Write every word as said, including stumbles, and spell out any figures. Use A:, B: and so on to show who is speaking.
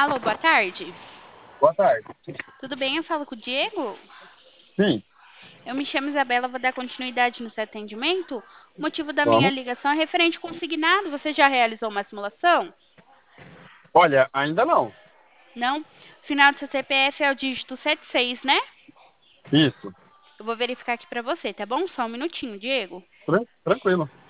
A: Alô, boa tarde.
B: Boa tarde.
A: Tudo bem? Eu falo com o Diego?
B: Sim,
A: Eu me chamo Isabela, vou dar continuidade no seu atendimento. O motivo da minha
B: vamos.
A: ligação é referente consignado. Você já realizou uma simulação?
B: Olha, ainda não.
A: Não? Final do seu C P F é o dígito setenta e seis, né?
B: Isso.
A: Eu vou verificar aqui pra você, tá bom? Só um minutinho, Diego.
B: Tran- tranquilo.